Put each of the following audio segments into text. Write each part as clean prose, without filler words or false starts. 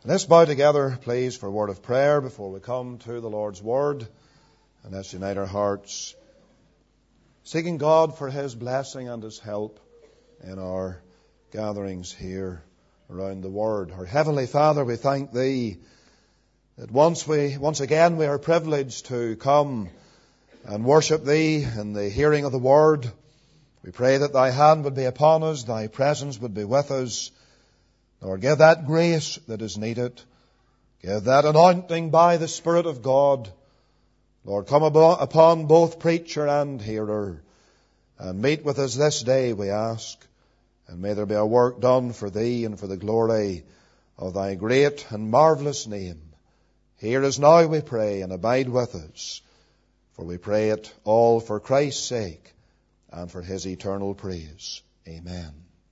Let's bow together, please, for a word of prayer before we come to the Lord's Word. And let's unite our hearts, seeking God for His blessing and His help in our gatherings here around the Word. Our Heavenly Father, we thank Thee that once again we are privileged to come and worship Thee in the hearing of the Word. We pray that Thy hand would be upon us, Thy presence would be with us. Lord, give that grace that is needed. Give that anointing by the Spirit of God. Lord, come upon both preacher and hearer, and meet with us this day, we ask. And may there be a work done for Thee and for the glory of Thy great and marvellous name. Hear us now, we pray, and abide with us. For we pray it all for Christ's sake and for His eternal praise. Amen.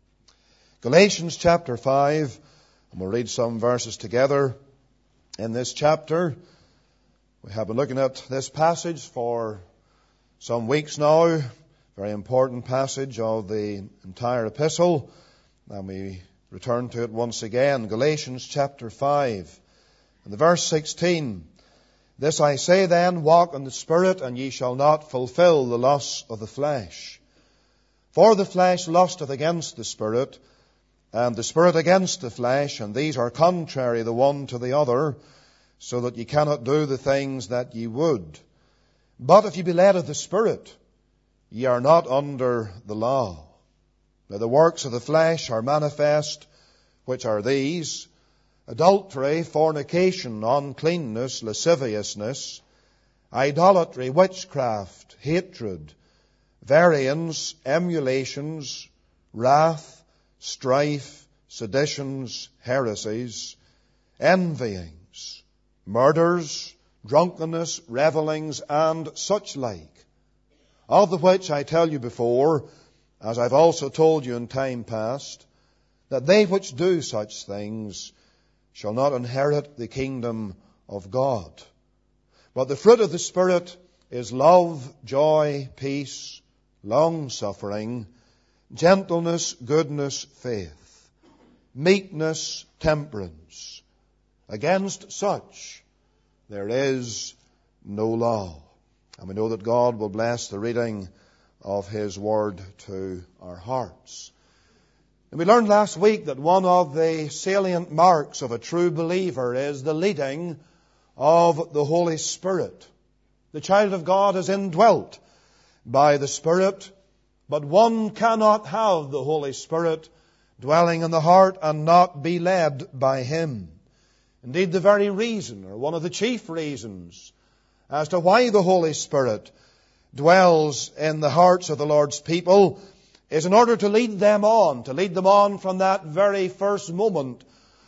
Galatians chapter 5, and we'll read some verses together in this chapter. We have been looking at this passage for some weeks now. Very important passage of the entire epistle. And we return to it once again. Galatians chapter 5, and the verse 16. This I say then, walk in the Spirit, and ye shall not fulfill the lust of the flesh. For the flesh lusteth against the Spirit, and the Spirit against the flesh, and these are contrary the one to the other, so that ye cannot do the things that ye would. But if ye be led of the Spirit, ye are not under the law. Now the works of the flesh are manifest, which are these: adultery, fornication, uncleanness, lasciviousness, idolatry, witchcraft, hatred, variance, emulations, wrath, strife, seditions, heresies, envyings, murders, drunkenness, revellings, and such like, of the which I tell you before, as I've also told you in time past, that they which do such things shall not inherit the kingdom of God. But the fruit of the Spirit is love, joy, peace, long-suffering, gentleness, goodness, faith, meekness, temperance. Against such there is no law. And we know that God will bless the reading of His Word to our hearts. And we learned last week that one of the salient marks of a true believer is the leading of the Holy Spirit. The child of God is indwelt by the Spirit, but one cannot have the Holy Spirit dwelling in the heart and not be led by Him. Indeed, the very reason, or one of the chief reasons, as to why the Holy Spirit dwells in the hearts of the Lord's people is in order to lead them on from that very first moment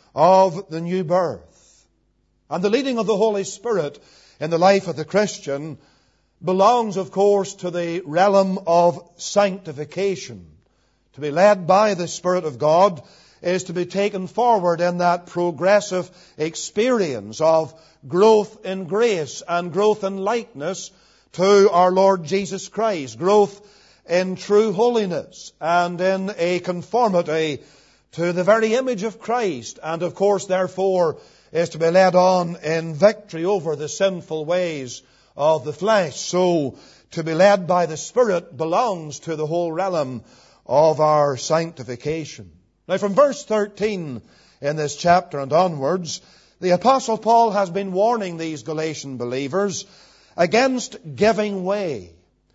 of the new birth. And the leading of the Holy Spirit in the life of the Christian belongs, of course, to the realm of sanctification. To be led by the Spirit of God is to be taken forward in that progressive experience of growth in grace and growth in likeness to our Lord Jesus Christ, growth in true holiness and in a conformity to the very image of Christ, and of course, therefore, is to be led on in victory over the sinful ways of the flesh. So, to be led by the Spirit belongs to the whole realm of our sanctification. Now, from verse 13 in this chapter and onwards, the Apostle Paul has been warning these Galatian believers against giving way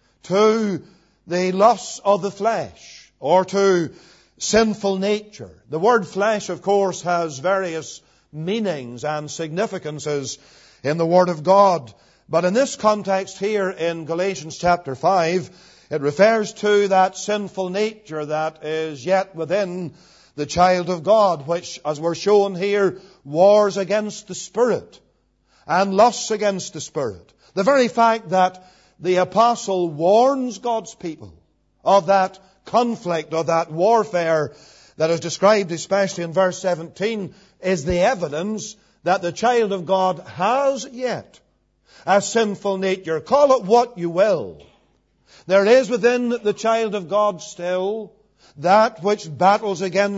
to the lusts of the flesh or to sinful nature. The word flesh, of course, has various meanings and significances in the Word of God. But in this context here in Galatians chapter 5, it refers to that sinful nature that is yet within the child of God, which, as we're shown here, wars against the Spirit and lusts against the Spirit. The very fact that the apostle warns God's people of that conflict, of that warfare that is described especially in verse 17, is the evidence that the child of God has yet a sinful nature. Call it what you will. There is within the child of God still that which battles against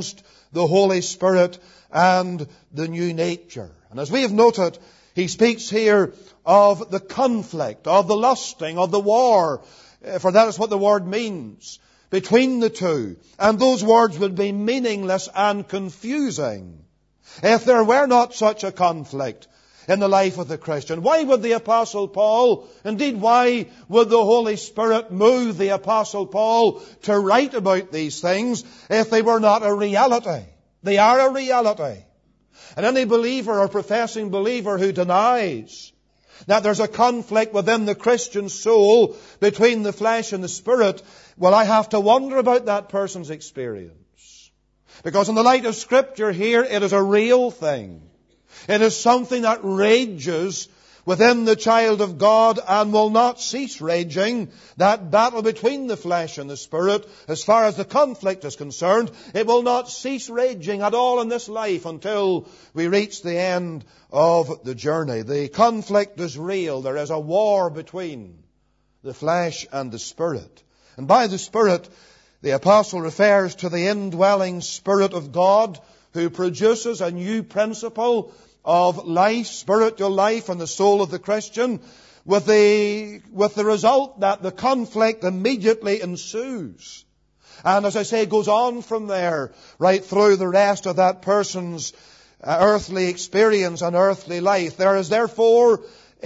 the Holy Spirit and the new nature. And as we have noted, he speaks here of the conflict, of the lusting, of the war, for that is what the word means, between the two. And those words would be meaningless and confusing if there were not such a conflict in the life of the Christian. Why would the Apostle Paul, indeed why would the Holy Spirit move the Apostle Paul to write about these things if they were not a reality? They are a reality. And any believer or professing believer who denies that there's a conflict within the Christian soul between the flesh and the spirit, well, I have to wonder about that person's experience. Because in the light of Scripture here, it is a real thing. It is something that rages within the child of God and will not cease raging. That battle between the flesh and the spirit, as far as the conflict is concerned, it will not cease raging at all in this life until we reach the end of the journey. The conflict is real. There is a war between the flesh and the spirit. And by the Spirit, the apostle refers to the indwelling Spirit of God who produces a new principle of life, spiritual life in the soul of the Christian, with the result that the conflict immediately ensues. And as I say, goes on from there right through the rest of that person's earthly experience and earthly life. There is therefore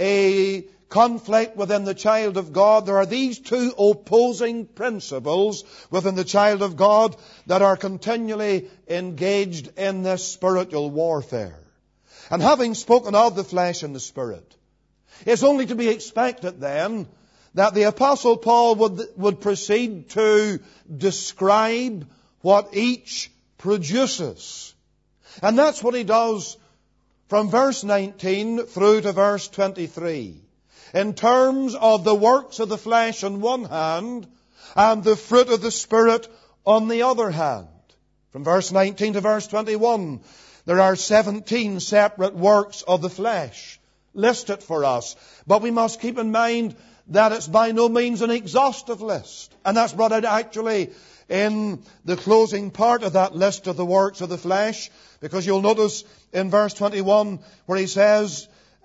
a conflict within the child of God. There are these two opposing principles within the child of God that are continually engaged in this spiritual warfare. And having spoken of the flesh and the spirit, it's only to be expected then that the Apostle Paul would proceed to describe what each produces. And that's what he does from verse 19 through to verse 23. In terms of the works of the flesh on one hand and the fruit of the Spirit on the other hand. From verse 19 to verse 21, there are 17 separate works of the flesh listed for us. But we must keep in mind that it's by no means an exhaustive list. And that's brought out actually in the closing part of that list of the works of the flesh. Because you'll notice in verse 21 where he says,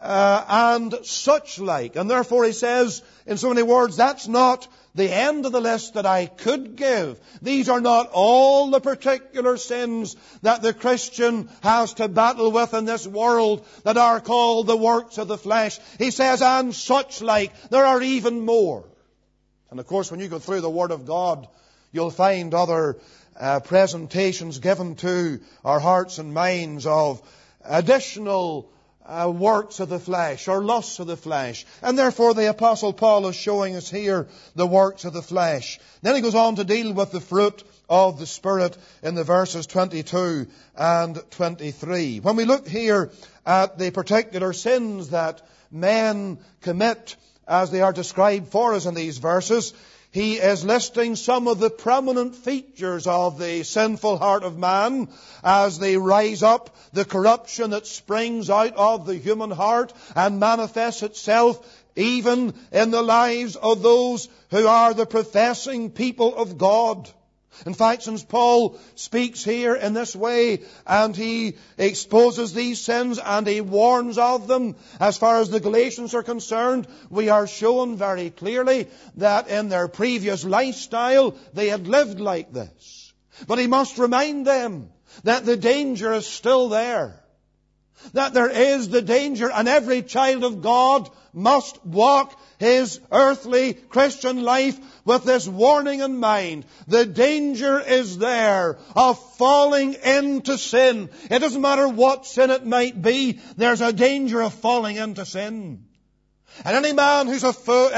and such like. And therefore he says, in so many words, that's not the end of the list that I could give. These are not all the particular sins that the Christian has to battle with in this world that are called the works of the flesh. He says, and such like. There are even more. And of course, when you go through the Word of God, you'll find other presentations given to our hearts and minds of additional works of the flesh or lusts of the flesh. And therefore the Apostle Paul is showing us here the works of the flesh. Then he goes on to deal with the fruit of the Spirit in the verses 22 and 23. When we look here at the particular sins that men commit as they are described for us in these verses, he is listing some of the prominent features of the sinful heart of man as they rise up, the corruption that springs out of the human heart and manifests itself even in the lives of those who are the professing people of God. In fact, since Paul speaks here in this way and he exposes these sins and he warns of them, as far as the Galatians are concerned, we are shown very clearly that in their previous lifestyle they had lived like this. But he must remind them that the danger is still there. That there is the danger, and every child of God must walk his earthly Christian life with this warning in mind. The danger is there of falling into sin. It doesn't matter what sin it might be, there's a danger of falling into sin. And any man is a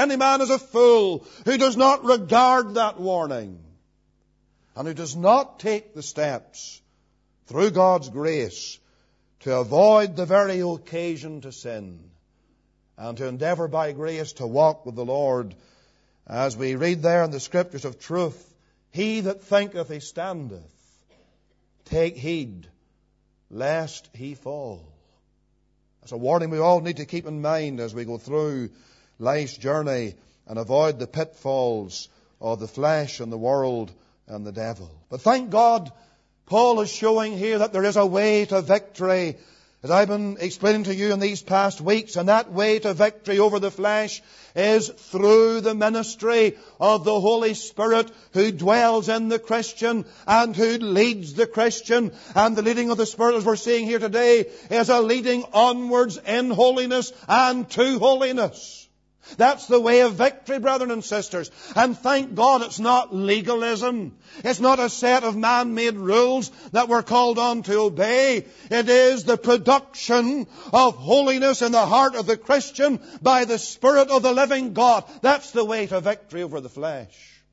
fool who does not regard that warning and who does not take the steps through God's grace to avoid the very occasion to sin and to endeavor by grace to walk with the Lord. As we read there in the Scriptures of truth, he that thinketh he standeth, take heed lest he fall. That's a warning we all need to keep in mind as we go through life's journey and avoid the pitfalls of the flesh and the world and the devil. But thank God, Paul is showing here that there is a way to victory, as I've been explaining to you in these past weeks, and that way to victory over the flesh is through the ministry of the Holy Spirit who dwells in the Christian and who leads the Christian. And the leading of the Spirit, as we're seeing here today, is a leading onwards in holiness and to holiness. That's the way of victory, brethren and sisters. And thank God it's not legalism. It's not a set of man-made rules that we're called on to obey. It is the production of holiness in the heart of the Christian by the Spirit of the living God. That's the way to victory over the flesh.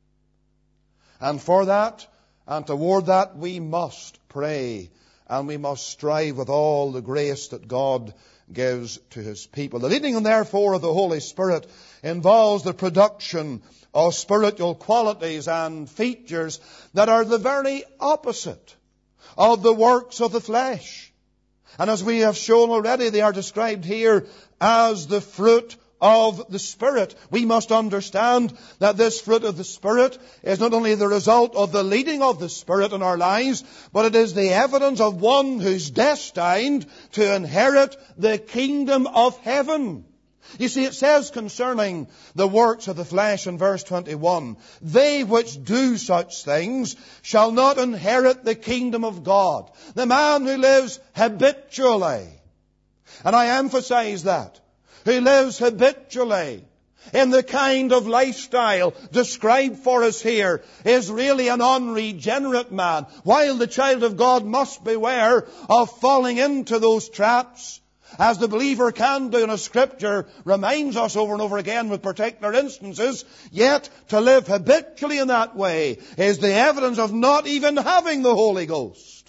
And for that, and toward that, we must pray. And we must strive with all the grace that God gives to His people. The leading, and therefore, of the Holy Spirit involves the production of spiritual qualities and features that are the very opposite of the works of the flesh. And as we have shown already, they are described here as the fruit of the Spirit. We must understand that this fruit of the Spirit is not only the result of the leading of the Spirit in our lives, but it is the evidence of one who's destined to inherit the kingdom of heaven. You see, it says concerning the works of the flesh in verse 21, they which do such things shall not inherit the kingdom of God. The man who lives habitually, and I emphasize that, who lives habitually in the kind of lifestyle described for us here, is really an unregenerate man. While the child of God must beware of falling into those traps, as the believer can do, and as Scripture reminds us over and over again with particular instances, yet to live habitually in that way is the evidence of not even having the Holy Ghost,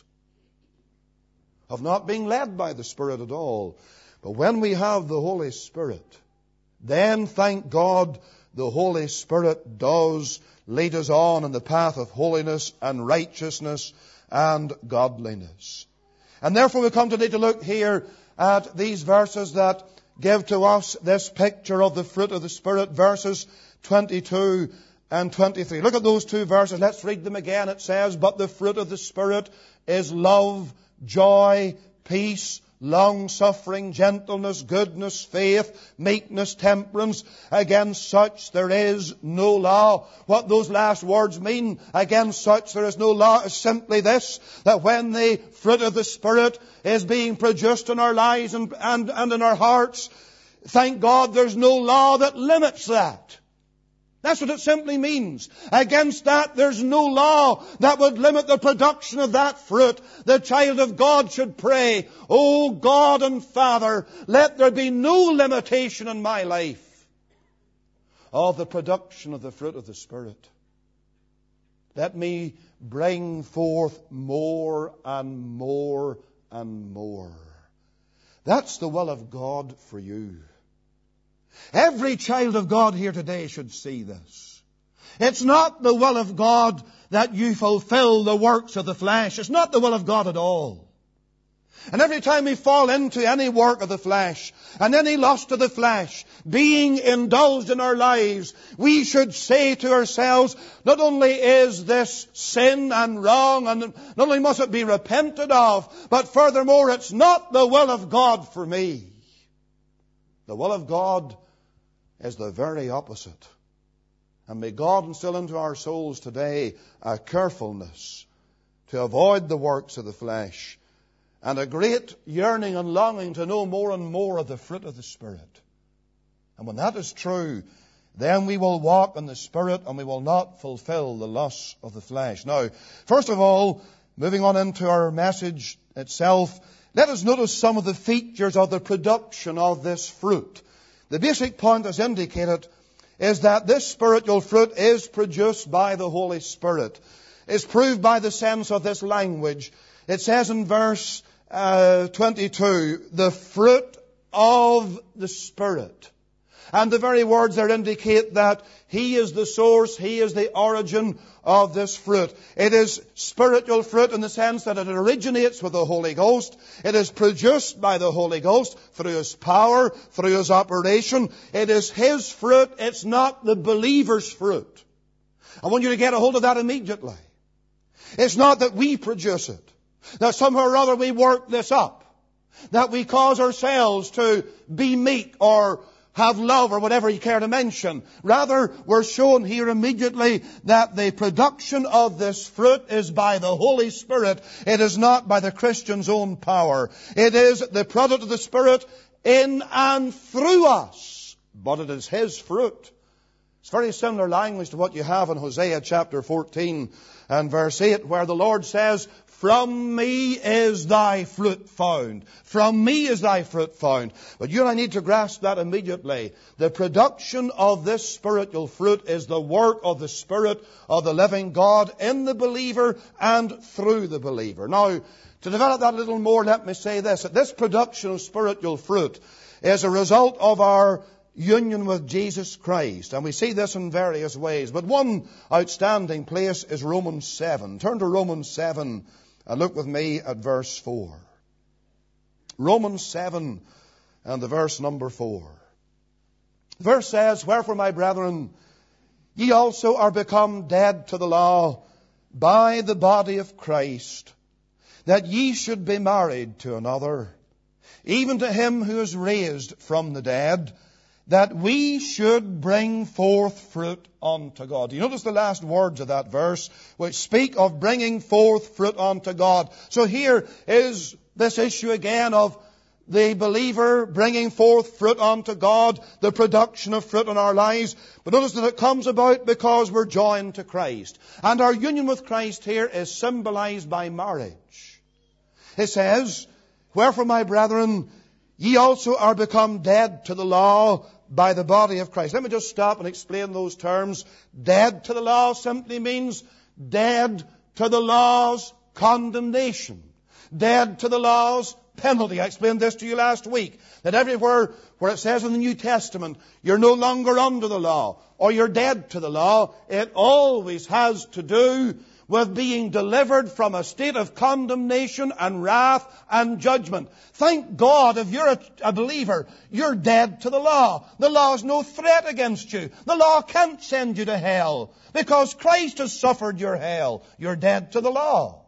of not being led by the Spirit at all. But when we have the Holy Spirit, then, thank God, the Holy Spirit does lead us on in the path of holiness and righteousness and godliness. And therefore we come today to look here at these verses that give to us this picture of the fruit of the Spirit, verses 22 and 23. Look at those two verses. Let's read them again. It says, but the fruit of the Spirit is love, joy, peace, long-suffering, gentleness, goodness, faith, meekness, temperance. Against such there is no law. What those last words mean, against such there is no law, is simply this, that when the fruit of the Spirit is being produced in our lives and in our hearts, thank God there's no law that limits that. That's what it simply means. Against that, there's no law that would limit the production of that fruit. The child of God should pray, O God and Father, let there be no limitation in my life of the production of the fruit of the Spirit. Let me bring forth more and more and more. That's the will of God for you. Every child of God here today should see this. It's not the will of God that you fulfill the works of the flesh. It's not the will of God at all. And every time we fall into any work of the flesh and any lust of the flesh being indulged in our lives, we should say to ourselves, not only is this sin and wrong, and not only must it be repented of, but furthermore, it's not the will of God for me. The will of God is the very opposite. And may God instill into our souls today a carefulness to avoid the works of the flesh and a great yearning and longing to know more and more of the fruit of the Spirit. And when that is true, then we will walk in the Spirit and we will not fulfill the lusts of the flesh. Now, first of all, moving on into our message itself, let us notice some of the features of the production of this fruit. The basic point, as indicated, is that this spiritual fruit is produced by the Holy Spirit. It's proved by the sense of this language. It says in verse 22, the fruit of the Spirit. And the very words there indicate that He is the source, He is the origin of this fruit. It is spiritual fruit in the sense that it originates with the Holy Ghost. It is produced by the Holy Ghost through His power, through His operation. It is His fruit, it's not the believer's fruit. I want you to get a hold of that immediately. It's not that we produce it, that somehow or other we work this up, that we cause ourselves to be meek or have love or whatever you care to mention. Rather, we're shown here immediately that the production of this fruit is by the Holy Spirit. It is not by the Christian's own power. It is the product of the Spirit in and through us. But it is His fruit. It's very similar language to what you have in Hosea chapter 14 and verse 8, where the Lord says, "From me is thy fruit found." From me is thy fruit found. But you and I need to grasp that immediately. The production of this spiritual fruit is the work of the Spirit of the living God in the believer and through the believer. Now, to develop that a little more, let me say this, that this production of spiritual fruit is a result of our union with Jesus Christ. And we see this in various ways. But one outstanding place is Romans 7. Turn to Romans 7 and look with me at verse 4. Romans 7 and the verse number 4. The verse says, "Wherefore, my brethren, ye also are become dead to the law by the body of Christ, that ye should be married to another, even to him who is raised from the dead, that we should bring forth fruit unto God." Do you notice the last words of that verse, which speak of bringing forth fruit unto God? So here is this issue again of the believer bringing forth fruit unto God, the production of fruit in our lives. But notice that it comes about because we're joined to Christ. And our union with Christ here is symbolized by marriage. It says, "Wherefore, my brethren, ye also are become dead to the law by the body of Christ." Let me just stop and explain those terms. Dead to the law simply means dead to the law's condemnation. Dead to the law's penalty. I explained this to you last week, that everywhere where it says in the New Testament, you're no longer under the law, or you're dead to the law, it always has to do with being delivered from a state of condemnation and wrath and judgment. Thank God, if you're a believer, you're dead to the law. The law is no threat against you. The law can't send you to hell because Christ has suffered your hell. You're dead to the law.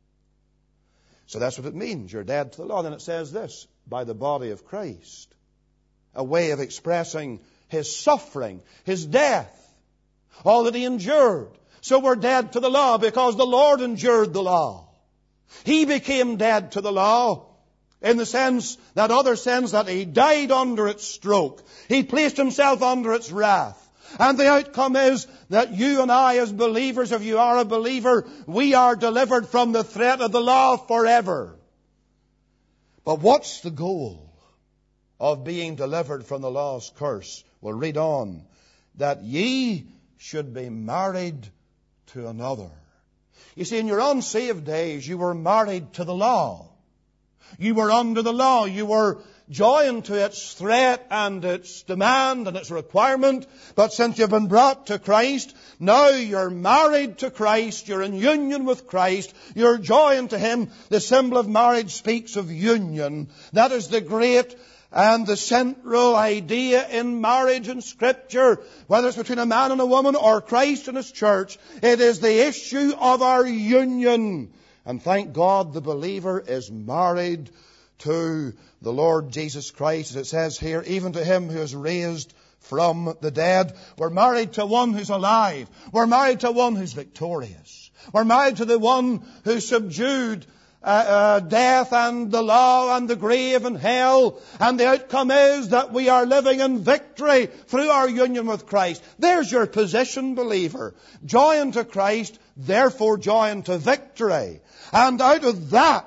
So that's what it means. You're dead to the law. Then it says this, by the body of Christ. A way of expressing His suffering, His death, all that He endured. So we're dead to the law because the Lord endured the law. He became dead to the law in the sense, that other sense, that He died under its stroke. He placed Himself under its wrath. And the outcome is that you and I as believers, if you are a believer, we are delivered from the threat of the law forever. But what's the goal of being delivered from the law's curse? We'll read on. That ye should be married to another. You see, in your unsaved days, you were married to the law. You were under the law. You were joined to its threat and its demand and its requirement. But since you've been brought to Christ, now you're married to Christ. You're in union with Christ. You're joined to Him. The symbol of marriage speaks of union. That is the great and the central idea in marriage in Scripture, whether it's between a man and a woman or Christ and His church. It is the issue of our union. And thank God the believer is married to the Lord Jesus Christ. As it says here, even to Him who is raised from the dead. We're married to one who's alive. We're married to one who's victorious. We're married to the one who subdued death and the law and the grave and hell. And the outcome is that we are living in victory through our union with Christ. There's your position, believer. Joined to Christ, therefore joined to victory. And out of that,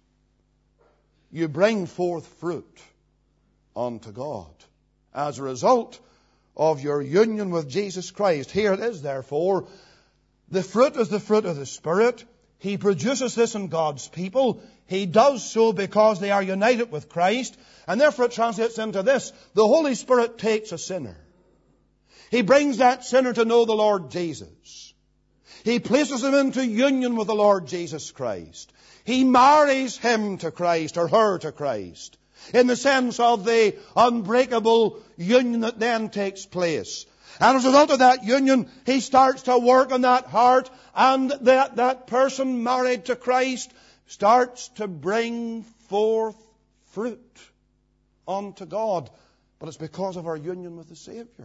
you bring forth fruit unto God. As a result of your union with Jesus Christ. Here it is, therefore. The fruit is the fruit of the Spirit. He produces this in God's people. He does so because they are united with Christ. And therefore it translates into this. The Holy Spirit takes a sinner. He brings that sinner to know the Lord Jesus. He places him into union with the Lord Jesus Christ. He marries him to Christ or her to Christ. In the sense of the unbreakable union that then takes place. And as a result of that union, He starts to work on that heart, and that person married to Christ starts to bring forth fruit unto God. But it's because of our union with the Savior.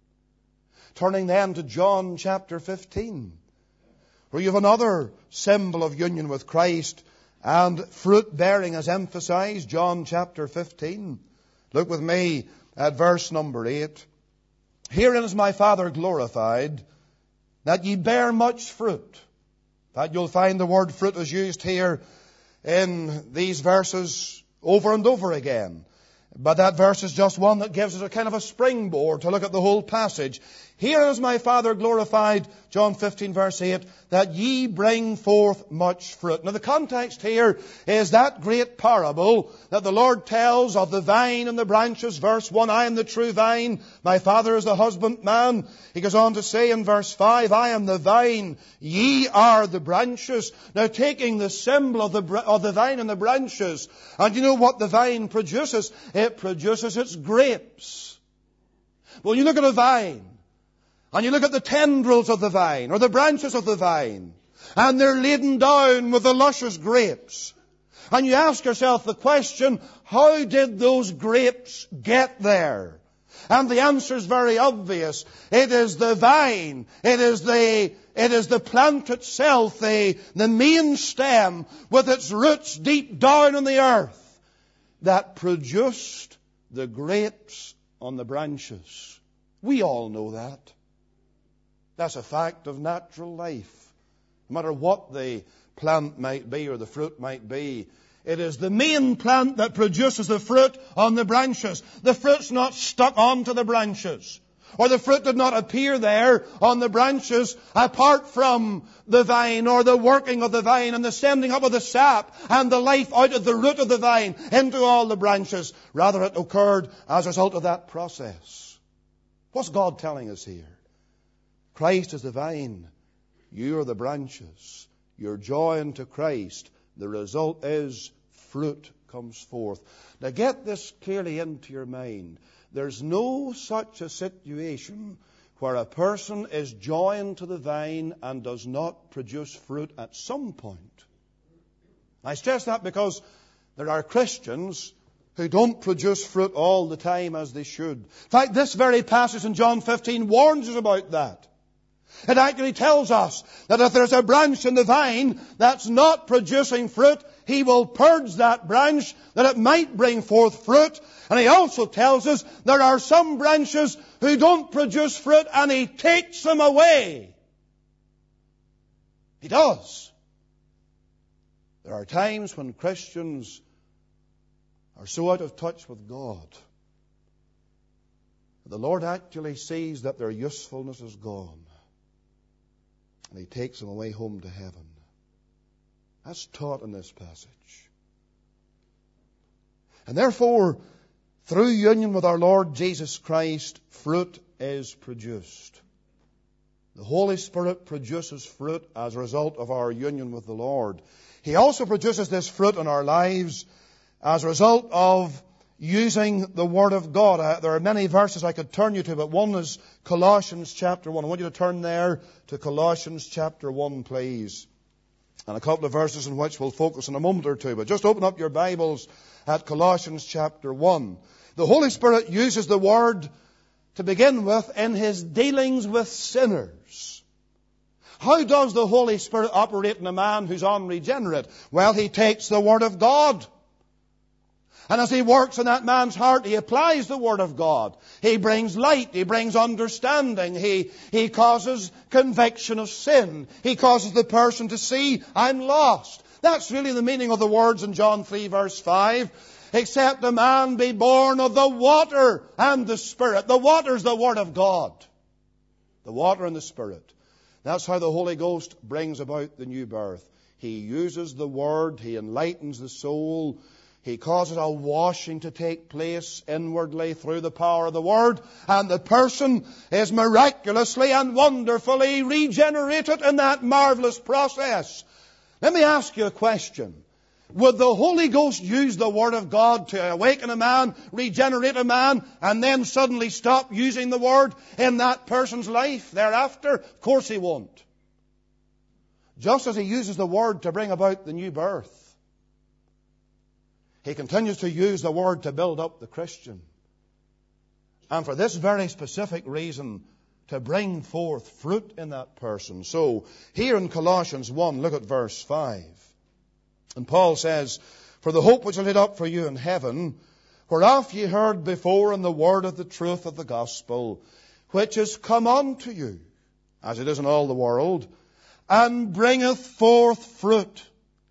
Turning then to John chapter 15, where you have another symbol of union with Christ, and fruit bearing is emphasized. John chapter 15. Look with me at verse number 8. Herein is my Father glorified, that ye bear much fruit. In fact, you'll find the word fruit is used here in these verses over and over again. But that verse is just one that gives us a kind of a springboard to look at the whole passage. Here is my Father glorified, John 15 verse 8, that ye bring forth much fruit. Now the context here is that great parable that the Lord tells of the vine and the branches. Verse 1, I am the true vine, my Father is the husbandman. He goes on to say in verse 5, I am the vine, ye are the branches. Now taking the symbol of the vine and the branches, and you know what the vine produces? It produces its grapes. Well, you look at a vine, and you look at the tendrils of the vine, or the branches of the vine, and they're laden down with the luscious grapes. And you ask yourself the question, how did those grapes get there? And the answer is very obvious. It is the vine. It is the plant itself, the main stem, with its roots deep down in the earth, that produced the grapes on the branches. We all know that. That's a fact of natural life. No matter what the plant might be or the fruit might be, it is the main plant that produces the fruit on the branches. The fruit's not stuck onto the branches, or the fruit did not appear there on the branches apart from the vine, or the working of the vine and the sending up of the sap and the life out of the root of the vine into all the branches. Rather, it occurred as a result of that process. What's God telling us here? Christ is the vine. You are the branches. You're joined to Christ. The result is fruit comes forth. Now get this clearly into your mind. There's no such a situation where a person is joined to the vine and does not produce fruit at some point. I stress that because there are Christians who don't produce fruit all the time as they should. In fact, this very passage in John 15 warns us about that. It actually tells us that if there's a branch in the vine that's not producing fruit, He will purge that branch that it might bring forth fruit. And He also tells us there are some branches who don't produce fruit, and He takes them away. He does. There are times when Christians are so out of touch with God, the Lord actually sees that their usefulness is gone, and He takes them away home to heaven. That's taught in this passage. And therefore, through union with our Lord Jesus Christ, fruit is produced. The Holy Spirit produces fruit as a result of our union with the Lord. He also produces this fruit in our lives as a result of using the Word of God. There are many verses I could turn you to, but one is Colossians chapter 1. I want you to turn there to Colossians chapter 1, please. And a couple of verses in which we'll focus in a moment or two. But just open up your Bibles at Colossians chapter 1. The Holy Spirit uses the Word to begin with in His dealings with sinners. How does the Holy Spirit operate in a man who's unregenerate? Well, He takes the Word of God, and as He works in that man's heart, He applies the Word of God. He brings light. He brings understanding. He causes conviction of sin. He causes the person to see, I'm lost. That's really the meaning of the words in John 3 verse 5. Except a man be born of the water and the Spirit. The water is the Word of God. The water and the Spirit. That's how the Holy Ghost brings about the new birth. He uses the Word. He enlightens the soul. He causes a washing to take place inwardly through the power of the Word, and the person is miraculously and wonderfully regenerated in that marvelous process. Let me ask you a question. Would the Holy Ghost use the Word of God to awaken a man, regenerate a man, and then suddenly stop using the Word in that person's life thereafter? Of course He won't. Just as He uses the Word to bring about the new birth, He continues to use the Word to build up the Christian. And for this very specific reason, to bring forth fruit in that person. So, here in Colossians 1, look at verse 5. And Paul says, "For the hope which is laid up for you in heaven, whereof ye heard before in the word of the truth of the gospel, which is come unto you, as it is in all the world, and bringeth forth fruit,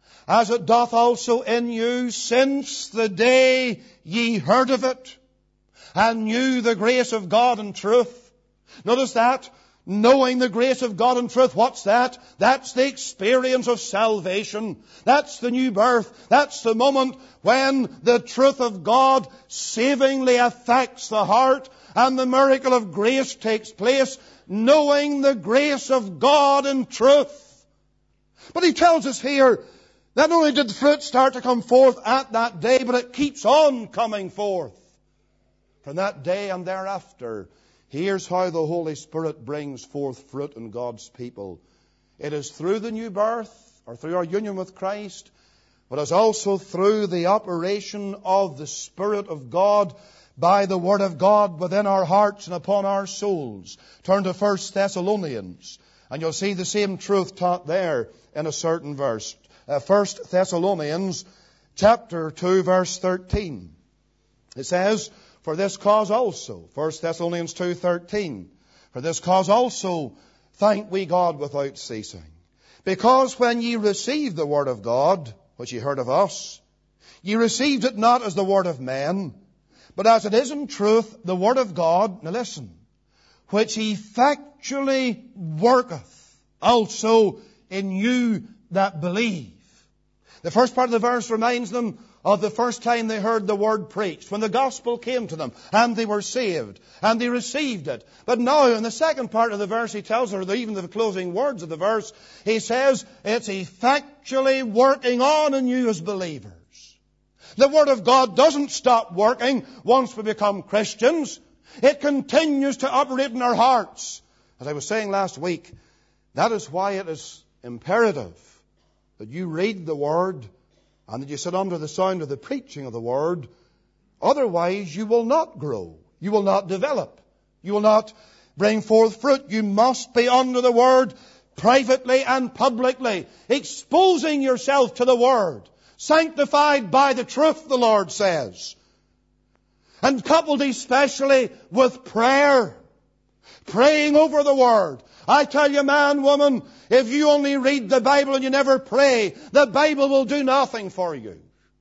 as it doth also in you, since the day ye heard of it, and knew the grace of God and truth." Notice that. Knowing the grace of God and truth, what's that? That's the experience of salvation. That's the new birth. That's the moment when the truth of God savingly affects the heart and the miracle of grace takes place. Knowing the grace of God and truth. But he tells us here, not only did the fruit start to come forth at that day, but it keeps on coming forth from that day and thereafter. Here's how the Holy Spirit brings forth fruit in God's people. It is through the new birth, or through our union with Christ, but it's also through the operation of the Spirit of God by the Word of God within our hearts and upon our souls. Turn to 1 Thessalonians, and you'll see the same truth taught there in a certain verse. 1 Thessalonians chapter 2, verse 13. It says, "For this cause also," 1 Thessalonians 2:13, "For this cause also thank we God without ceasing. Because when ye received the word of God, which ye heard of us, ye received it not as the word of men, but as it is in truth the word of God," now listen, "which effectually worketh also in you that believe." The first part of the verse reminds them of the first time they heard the word preached, when the gospel came to them, and they were saved, and they received it. But now, in the second part of the verse, he tells her, even the closing words of the verse, he says, it's effectually working on in you as believers. The Word of God doesn't stop working once we become Christians. It continues to operate in our hearts. As I was saying last week, that is why it is imperative that you read the Word and that you sit under the sound of the preaching of the Word. Otherwise, you will not grow. You will not develop. You will not bring forth fruit. You must be under the Word privately and publicly, exposing yourself to the Word, sanctified by the truth, the Lord says, and coupled especially with prayer, praying over the Word. I tell you, man, woman, if you only read the Bible and you never pray, the Bible will do nothing for you.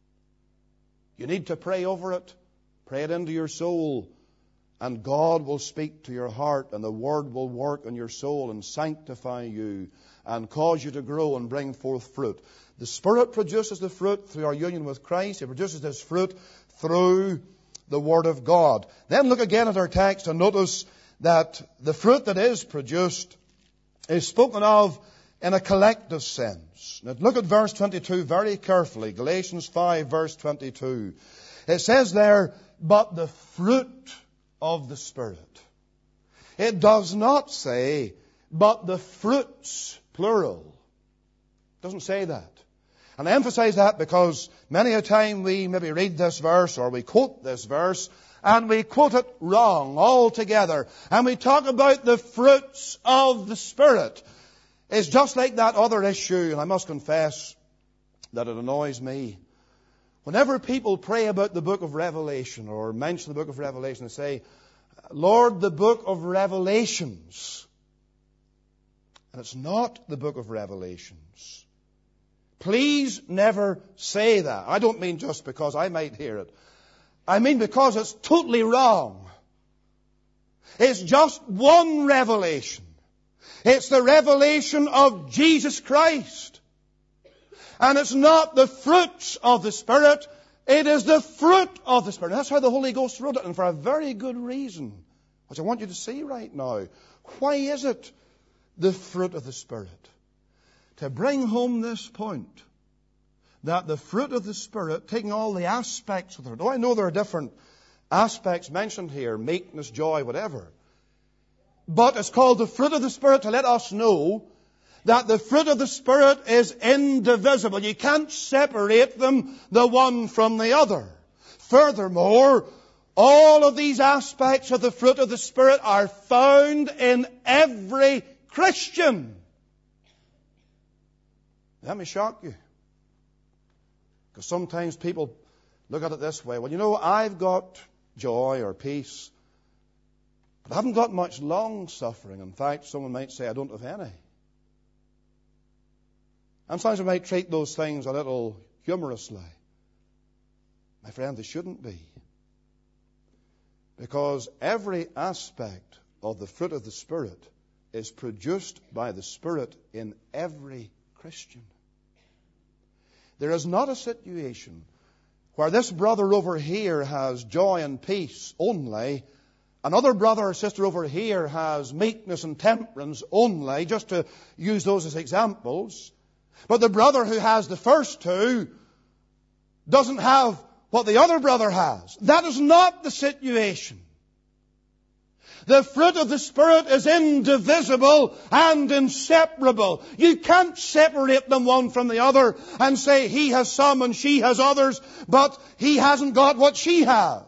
You need to pray over it. Pray it into your soul. And God will speak to your heart, and the Word will work in your soul and sanctify you and cause you to grow and bring forth fruit. The Spirit produces the fruit through our union with Christ. He produces this fruit through the Word of God. Then look again at our text and notice that the fruit that is produced is spoken of in a collective sense. Now look at verse 22 very carefully. Galatians 5, verse 22. It says there, "But the fruit of the Spirit." It does not say, "but the fruits," plural. It doesn't say that. And I emphasize that because many a time we maybe read this verse or we quote this verse and we quote it wrong altogether. And we talk about the fruits of the Spirit. It's just like that other issue, and I must confess that it annoys me. Whenever people pray about the book of Revelation or mention the book of Revelation, they say, "Lord, the book of Revelations." And it's not the book of Revelations. Please never say that. I don't mean just because I might hear it. I mean because it's totally wrong. It's just one revelation. It's the revelation of Jesus Christ. And it's not the fruits of the Spirit. It is the fruit of the Spirit. That's how the Holy Ghost wrote it, and for a very good reason, which I want you to see right now. Why is it the fruit of the Spirit? To bring home this point. that the fruit of the Spirit, taking all the aspects of it. Oh, I know there are different aspects mentioned here, meekness, joy, whatever. But it's called the fruit of the Spirit to let us know that the fruit of the Spirit is indivisible. You can't separate them, the one from the other. Furthermore, all of these aspects of the fruit of the Spirit are found in every Christian. Let me shock you. Because sometimes people look at it this way. Well, you know, I've got joy or peace, but I haven't got much long suffering. In fact, someone might say I don't have any. And sometimes we might treat those things a little humorously. My friend, they shouldn't be. Because every aspect of the fruit of the Spirit is produced by the Spirit in every Christian. There is not a situation where this brother over here has joy and peace only, another brother or sister over here has meekness and temperance only, just to use those as examples. But the brother who has the first two doesn't have what the other brother has. That is not the situation. The fruit of the Spirit is indivisible and inseparable. You can't separate them one from the other and say he has some and she has others, but he hasn't got what she has.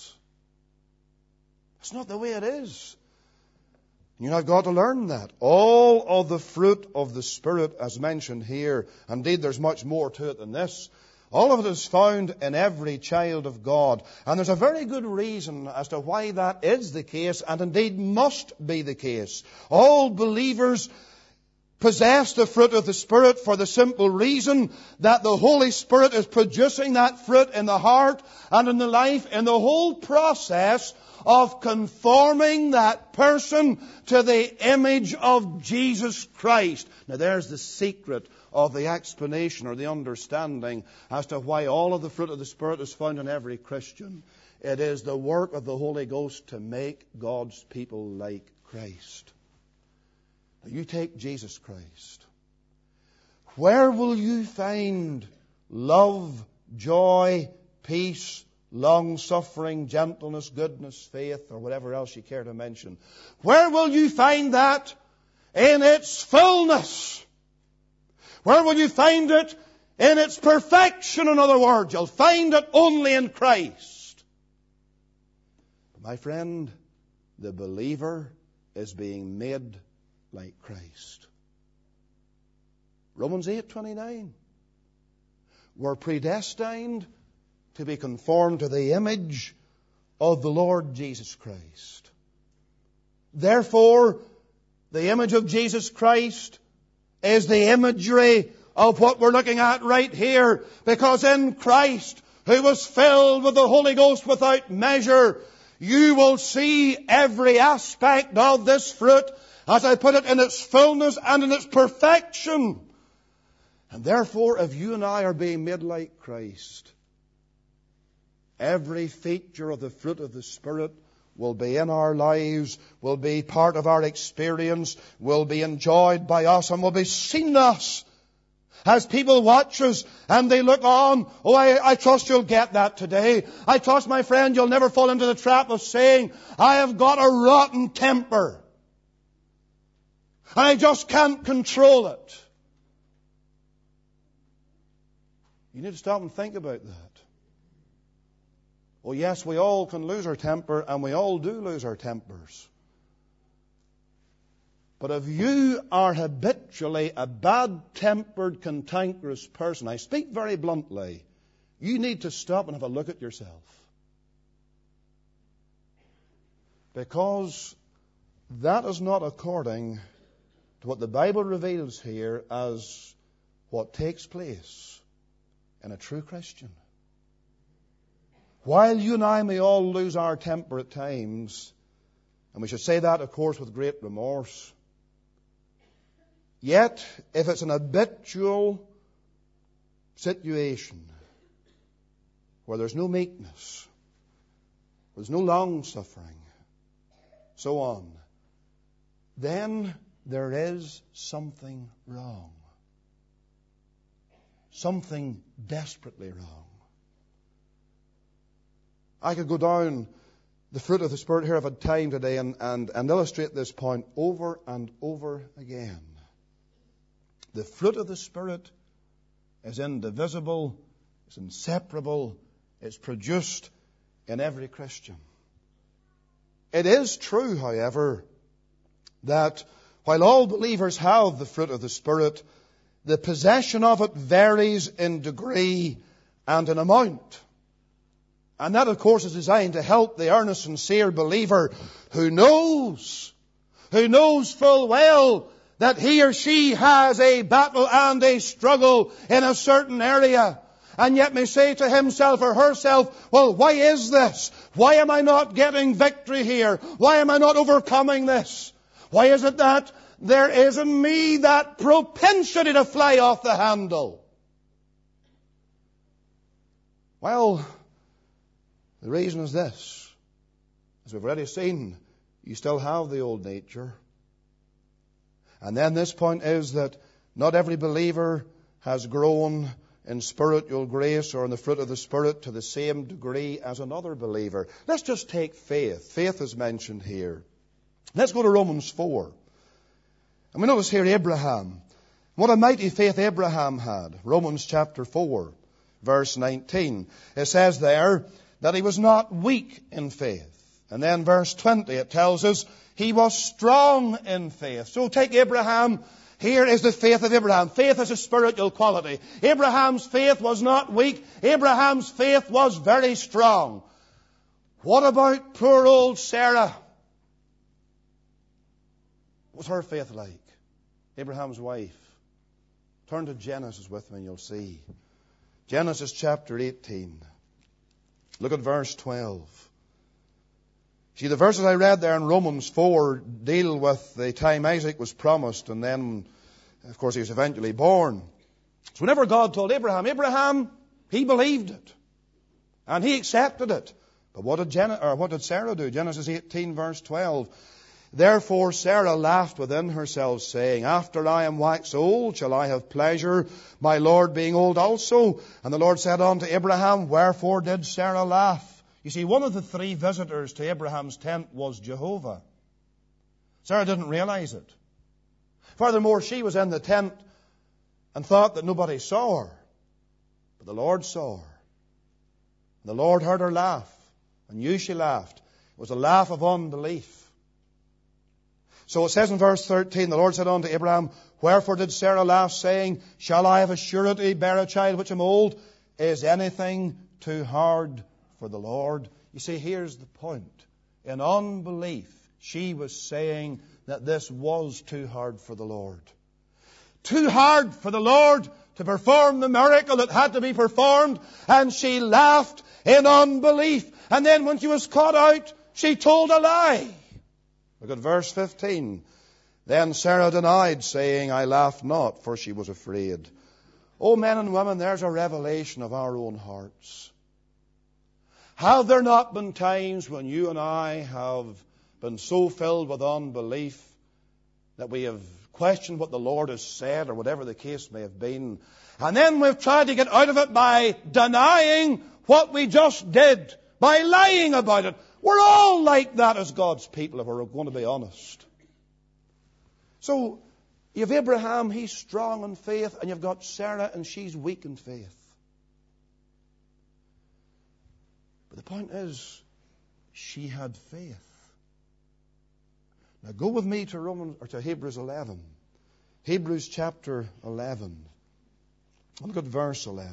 That's not the way it is. You have got to learn that. All of the fruit of the Spirit as mentioned here, indeed there's much more to it than this, all of it is found in every child of God. And there's a very good reason as to why that is the case, and indeed must be the case. All believers possess the fruit of the Spirit for the simple reason that the Holy Spirit is producing that fruit in the heart and in the life, in the whole process of conforming that person to the image of Jesus Christ. Now there's the secret of the explanation or the understanding as to why all of the fruit of the Spirit is found in every Christian. It is the work of the Holy Ghost to make God's people like Christ. Now you take Jesus Christ. Where will you find love, joy, peace, long-suffering, gentleness, goodness, faith, or whatever else you care to mention? Where will you find that? In its fullness. Where will you find it? In its perfection, in other words. You'll find it only in Christ. My friend, the believer is being made like Christ. Romans 8:29. We're predestined to be conformed to the image of the Lord Jesus Christ. Therefore, the image of Jesus Christ is the imagery of what we're looking at right here. Because in Christ, who was filled with the Holy Ghost without measure, you will see every aspect of this fruit, as I put it, in its fullness and in its perfection. And therefore, if you and I are being made like Christ, every feature of the fruit of the Spirit will be in our lives, will be part of our experience, will be enjoyed by us, and will be seen us. As people watch us and they look on, oh, I trust you'll get that today. I trust, my friend, you'll never fall into the trap of saying, I have got a rotten temper. I just can't control it. You need to stop and think about that. Oh yes, we all can lose our temper, and we all do lose our tempers. But if you are habitually a bad-tempered, cantankerous person, I speak very bluntly, you need to stop and have a look at yourself. Because that is not according to what the Bible reveals here as what takes place in a true Christian. While you and I may all lose our temper at times, and we should say that, of course, with great remorse, yet, if it's an habitual situation where there's no meekness, there's no long-suffering, so on, then there is something wrong. something desperately wrong. I could go down the fruit of the Spirit here if I had time today and illustrate this point over and over again. The fruit of the Spirit is indivisible, it's inseparable, it's produced in every Christian. It is true, however, that while all believers have the fruit of the Spirit, the possession of it varies in degree and in amount. And that, of course, is designed to help the earnest, sincere believer who knows full well that he or she has a battle and a struggle in a certain area, and yet may say to himself or herself, well, why is this? Why am I not getting victory here? Why am I not overcoming this? Why is it that there is in me that propensity to fly off the handle? Well, the reason is this. As we've already seen, you still have the old nature. And then this point is that not every believer has grown in spiritual grace or in the fruit of the Spirit to the same degree as another believer. Let's just take faith. Faith is mentioned here. Let's go to Romans 4. And we notice here Abraham. What a mighty faith Abraham had. Romans chapter 4, verse 19. It says there that he was not weak in faith. And then verse 20, it tells us he was strong in faith. So take Abraham. Here is the faith of Abraham. Faith is a spiritual quality. Abraham's faith was not weak. Abraham's faith was very strong. What about poor old Sarah? What was her faith like? Abraham's wife. Turn to Genesis with me and you'll see. Genesis chapter 18. Look at verse 12. See, the verses I read there in Romans 4 deal with the time Isaac was promised, and then, of course, he was eventually born. So whenever God told Abraham, he believed it. And he accepted it. But what did Sarah do? Genesis 18, verse 12. Therefore Sarah laughed within herself, saying, after I am waxed old, shall I have pleasure, my Lord being old also? And the Lord said unto Abraham, wherefore did Sarah laugh? You see, one of the three visitors to Abraham's tent was Jehovah. Sarah didn't realize it. Furthermore, she was in the tent and thought that nobody saw her. But the Lord saw her. And the Lord heard her laugh and knew she laughed. It was a laugh of unbelief. So it says in verse 13, the Lord said unto Abraham, wherefore did Sarah laugh, saying, shall I of a surety bear a child which am old? Is anything too hard for the Lord? You see, here's the point. In unbelief, she was saying that this was too hard for the Lord. Too hard for the Lord to perform the miracle that had to be performed. And she laughed in unbelief. And then when she was caught out, she told a lie. Look at verse 15. Then Sarah denied, saying, I laughed not, for she was afraid. Oh, men and women, there's a revelation of our own hearts. Have there not been times when you and I have been so filled with unbelief that we have questioned what the Lord has said, or whatever the case may have been, and then we've tried to get out of it by denying what we just did, by lying about it? We're all like that as God's people, if we're going to be honest. So, you have Abraham, he's strong in faith, and you've got Sarah, and she's weak in faith. But the point is, she had faith. Now go with me to Hebrews 11. Hebrews chapter 11. Look at verse 11.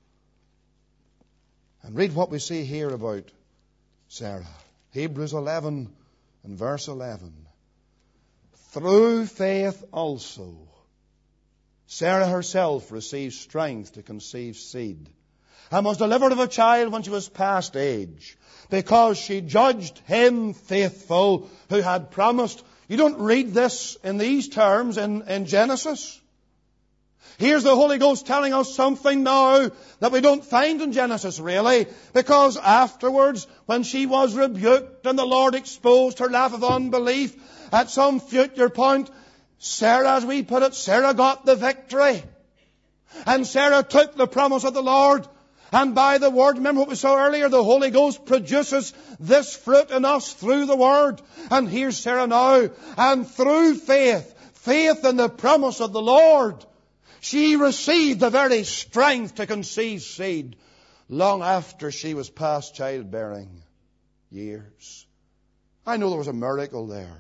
And read what we see here about Sarah. Hebrews 11 and verse 11. Through faith also, Sarah herself received strength to conceive seed, and was delivered of a child when she was past age, because she judged him faithful who had promised. You don't read this in these terms in Genesis. Here's the Holy Ghost telling us something now that we don't find in Genesis, really, because afterwards, when she was rebuked and the Lord exposed her laugh of unbelief, at some future point, Sarah, as we put it, Sarah got the victory. And Sarah took the promise of the Lord. And by the Word, remember what we saw earlier, the Holy Ghost produces this fruit in us through the Word. And here's Sarah now. And through faith in the promise of the Lord, she received the very strength to conceive seed long after she was past childbearing years. I know there was a miracle there.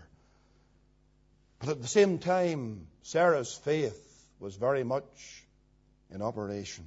But at the same time, Sarah's faith was very much in operation.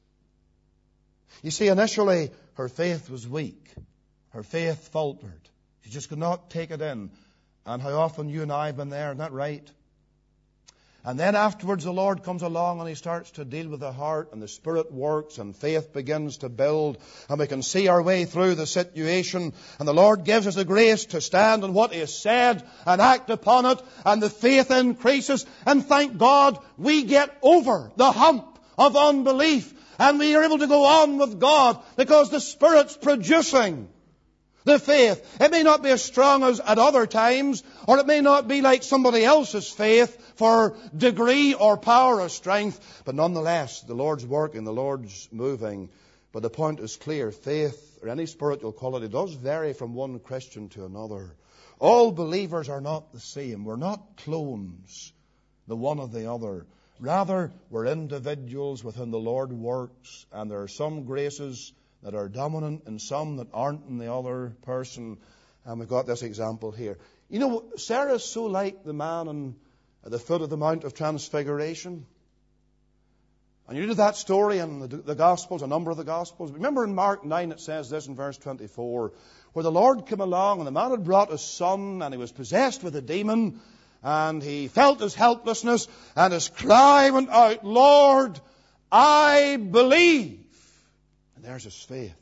You see, initially, her faith was weak. Her faith faltered. She just could not take it in. And how often you and I have been there, isn't that right? And then afterwards the Lord comes along and He starts to deal with the heart, and the Spirit works and faith begins to build, and we can see our way through the situation, and the Lord gives us the grace to stand on what He has said and act upon it, and the faith increases, and thank God we get over the hump of unbelief, and we are able to go on with God because the Spirit's producing the faith. It may not be as strong as at other times, or it may not be like somebody else's faith for degree or power or strength, but nonetheless, the Lord's working, the Lord's moving. But the point is clear. Faith, or any spiritual quality, does vary from one Christian to another. All believers are not the same. We're not clones, the one of the other. Rather, we're individuals with whom the Lord works, and there are some graces that are dominant and some that aren't in the other person. And we've got this example here. You know, Sarah is so like the man at the foot of the Mount of Transfiguration. And you read that story in the Gospels, a number of the Gospels. Remember in Mark 9 it says this in verse 24, where the Lord came along and the man had brought his son and he was possessed with a demon, and he felt his helplessness, and his cry went out, "Lord, I believe." And there's his faith.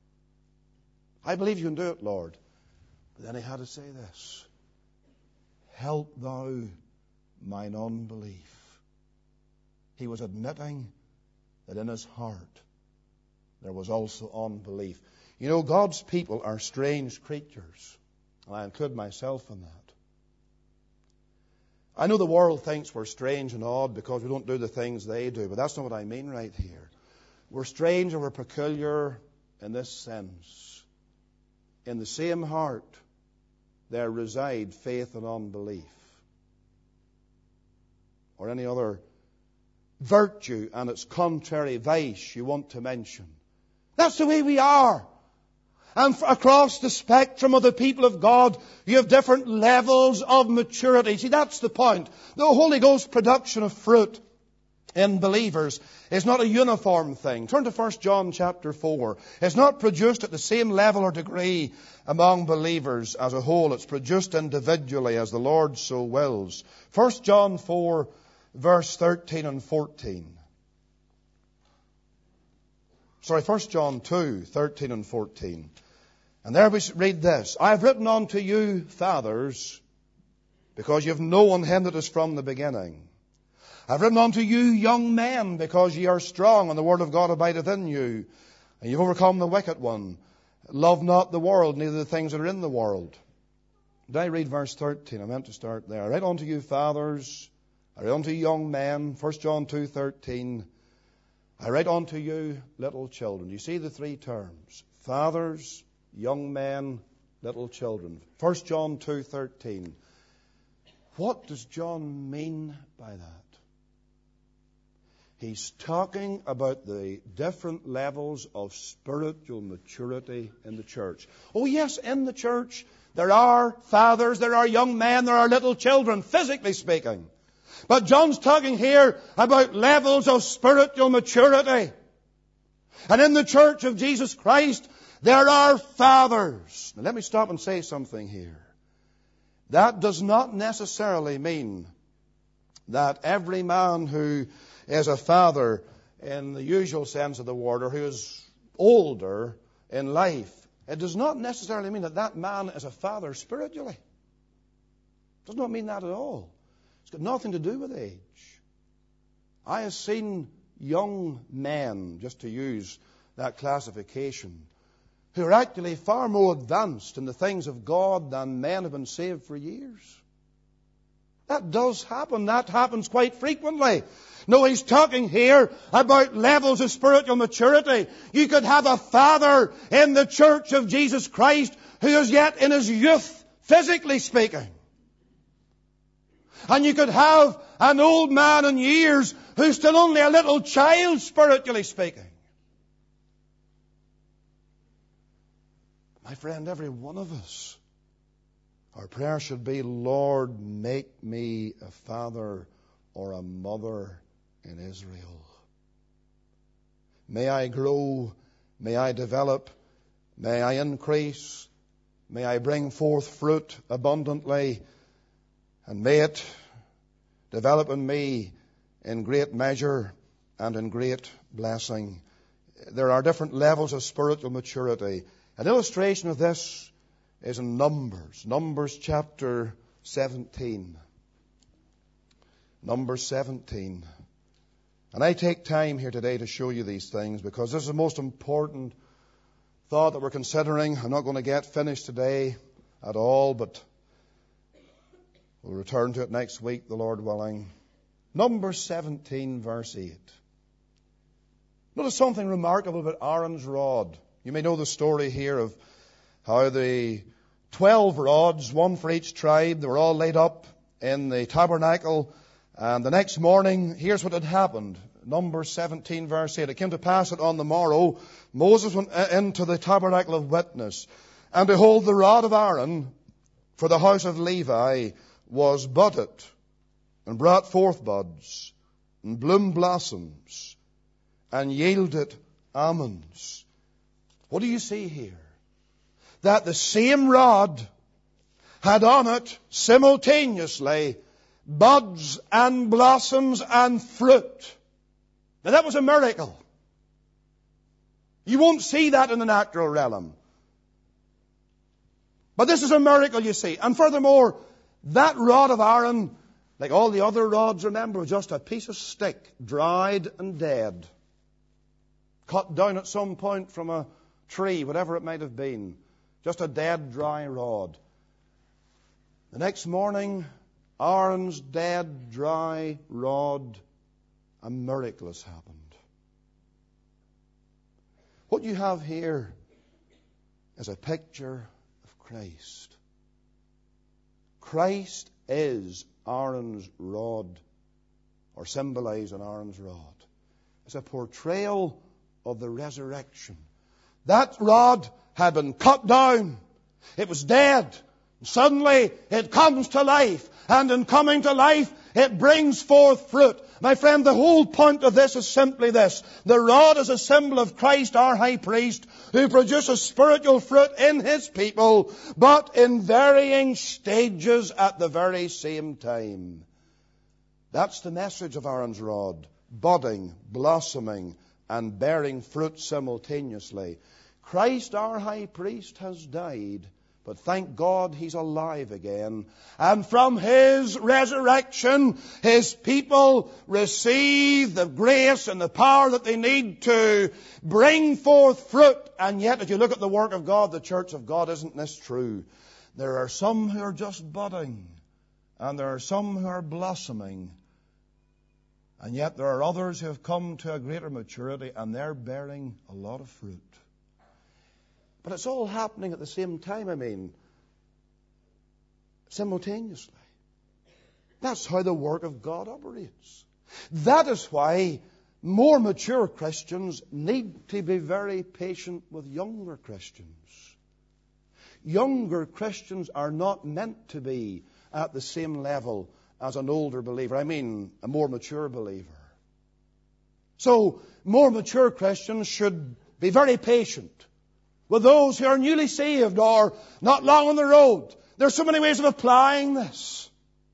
I believe you can do it, Lord. But then he had to say this, "Help thou mine unbelief." He was admitting that in his heart there was also unbelief. You know, God's people are strange creatures, and I include myself in that. I know the world thinks we're strange and odd because we don't do the things they do, but that's not what I mean right here. We're strange and we're peculiar in this sense. In the same heart there reside faith and unbelief, or any other virtue and its contrary vice you want to mention. That's the way we are. And across the spectrum of the people of God, you have different levels of maturity. See, that's the point. The Holy Ghost production of fruit in believers is not a uniform thing. Turn to 1 John chapter 4. It's not produced at the same level or degree among believers as a whole. It's produced individually as the Lord so wills. 1 John 4, verse 13 and 14. 1 John 2, 13 and 14. And there we read this, "I have written unto you, fathers, because you have known him that is from the beginning. I have written unto you, young men, because ye are strong, and the word of God abideth in you, and you've overcome the wicked one. Love not the world, neither the things that are in the world." Did I read verse 13? I meant to start there. "I write unto you, fathers, I write unto you, young men," 1 John 2:13. "I write unto you, little children." You see the three terms. Fathers, young men, little children. 1 John 2:13. What does John mean by that? He's talking about the different levels of spiritual maturity in the church. Oh yes, in the church there are fathers, there are young men, there are little children, physically speaking. But John's talking here about levels of spiritual maturity. And in the church of Jesus Christ, there are fathers. Now let me stop and say something here. That does not necessarily mean that every man who is a father in the usual sense of the word, or who is older in life, it does not necessarily mean that that man is a father spiritually. It does not mean that at all. It's got nothing to do with age. I have seen young men, just to use that classification, who are actually far more advanced in the things of God than men have been saved for years. That does happen. That happens quite frequently. No, he's talking here about levels of spiritual maturity. You could have a father in the church of Jesus Christ who is yet in his youth, physically speaking. And you could have an old man in years who's still only a little child, spiritually speaking. My friend, every one of us, our prayer should be, Lord, make me a father or a mother in Israel. May I grow, may I develop, may I increase, may I bring forth fruit abundantly, and may it develop in me in great measure and in great blessing. There are different levels of spiritual maturity. An illustration of this is in Numbers. Numbers chapter 17. Numbers 17. And I take time here today to show you these things because this is the most important thought that we're considering. I'm not going to get finished today at all, but we'll return to it next week, the Lord willing. Numbers 17, verse 8. Notice something remarkable about Aaron's rod. You may know the story here of how the 12 rods, one for each tribe, they were all laid up in the tabernacle. And the next morning, here's what had happened. Numbers 17, verse 8. It came to pass that on the morrow, Moses went into the tabernacle of witness. And behold, the rod of Aaron for the house of Levi was budded and brought forth buds and bloomed blossoms and yielded almonds. What do you see here? That the same rod had on it simultaneously buds and blossoms and fruit. Now that was a miracle. You won't see that in the natural realm. But this is a miracle, you see. And furthermore, that rod of Aaron, like all the other rods, remember, was just a piece of stick, dried and dead. Cut down at some point from a tree, whatever it might have been. Just a dead, dry rod. The next morning, Aaron's dead, dry rod, a miracle has happened. What you have here is a picture of Christ. Christ is Aaron's rod, or symbolized in Aaron's rod. It's a portrayal of the resurrection. That rod had been cut down. It was dead. Suddenly it comes to life. And in coming to life, it brings forth fruit. My friend, the whole point of this is simply this. The rod is a symbol of Christ, our high priest, who produces spiritual fruit in his people, but in varying stages at the very same time. That's the message of Aaron's rod. Budding, blossoming, and bearing fruit simultaneously. Christ, our high priest, has died, but thank God he's alive again. And from his resurrection, his people receive the grace and the power that they need to bring forth fruit. And yet, if you look at the work of God, the church of God, isn't this true? There are some who are just budding, and there are some who are blossoming. And yet there are others who have come to a greater maturity, and they're bearing a lot of fruit. But it's all happening at the same time, simultaneously. That's how the work of God operates. That is why more mature Christians need to be very patient with younger Christians. Younger Christians are not meant to be at the same level as an older believer. A more mature believer. So, more mature Christians should be very patient with those who are newly saved or not long on the road. There's so many ways of applying this.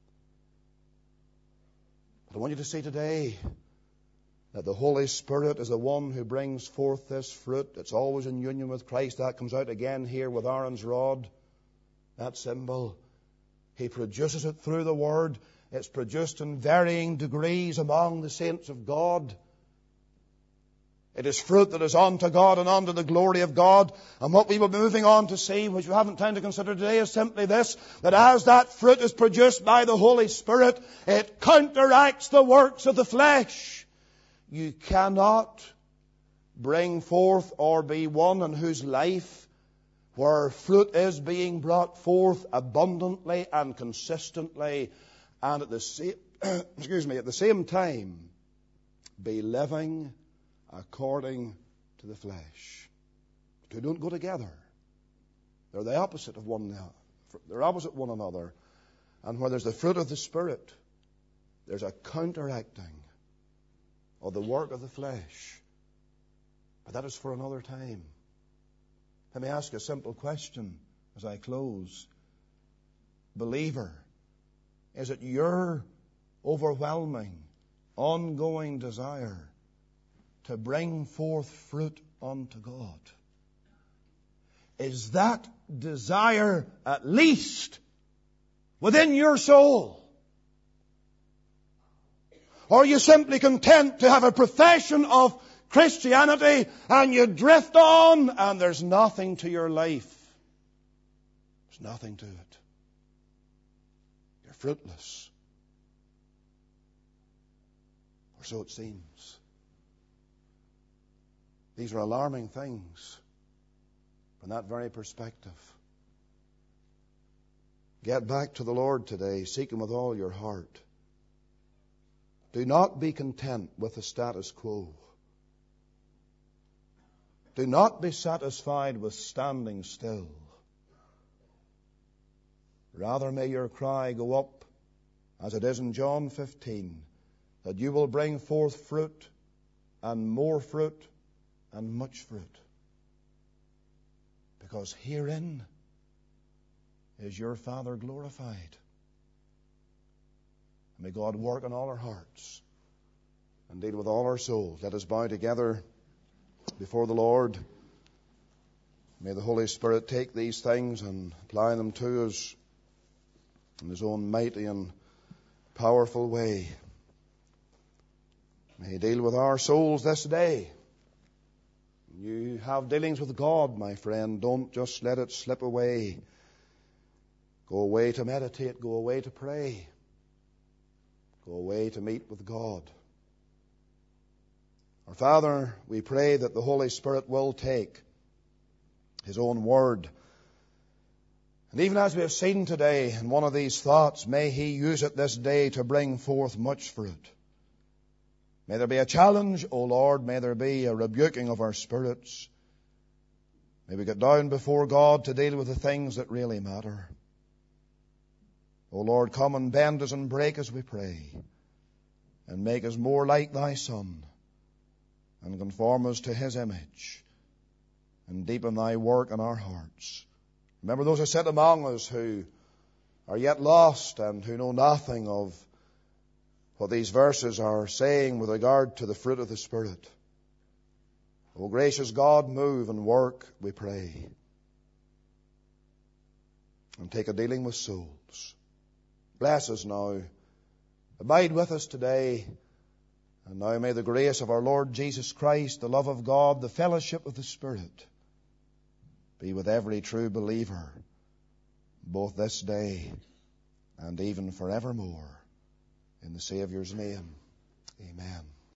But I want you to see today that the Holy Spirit is the one who brings forth this fruit. It's always in union with Christ. That comes out again here with Aaron's rod, that symbol. He produces it through the Word. It's produced in varying degrees among the saints of God. It is fruit that is unto God and unto the glory of God. And what we will be moving on to see, which we haven't time to consider today, is simply this, that as that fruit is produced by the Holy Spirit, it counteracts the works of the flesh. You cannot bring forth or be one in whose life where fruit is being brought forth abundantly and consistently, and at the same time be living according to the flesh. They don't go together. They're the opposite of one another. They're opposite one another. And where there's the fruit of the Spirit, there's a counteracting of the work of the flesh. But that is for another time. Let me ask a simple question as I close. Believer, is it your overwhelming, ongoing desire to bring forth fruit unto God? Is that desire at least within your soul? Or are you simply content to have a profession of Christianity and you drift on and there's nothing to your life? There's nothing to it. You're fruitless. Or so it seems. These are alarming things from that very perspective. Get back to the Lord today. Seek Him with all your heart. Do not be content with the status quo. Do not be satisfied with standing still. Rather may your cry go up, as it is in John 15, that you will bring forth fruit and more fruit and much fruit. Because herein is your Father glorified. May God work in all our hearts and deal with all our souls. Let us bow together before the Lord. May the Holy Spirit take these things and apply them to us in His own mighty and powerful way. May He deal with our souls this day. You have dealings with God, my friend. Don't just let it slip away. Go away to meditate. Go away to pray. Go away to meet with God. Our Father, we pray that the Holy Spirit will take His own word. And even as we have seen today in one of these thoughts, may He use it this day to bring forth much fruit. May there be a challenge, O Lord. May there be a rebuking of our spirits. May we get down before God to deal with the things that really matter. O Lord, come and bend us and break us, we pray, and make us more like Thy Son, and conform us to His image, and deepen Thy work in our hearts. Remember those who sit among us who are yet lost and who know nothing of what these verses are saying with regard to the fruit of the Spirit. O gracious God, move and work, we pray, and take a dealing with souls. Bless us now. Abide with us today. And now may the grace of our Lord Jesus Christ, the love of God, the fellowship of the Spirit be with every true believer, both this day and even forevermore. In the Saviour's name, amen.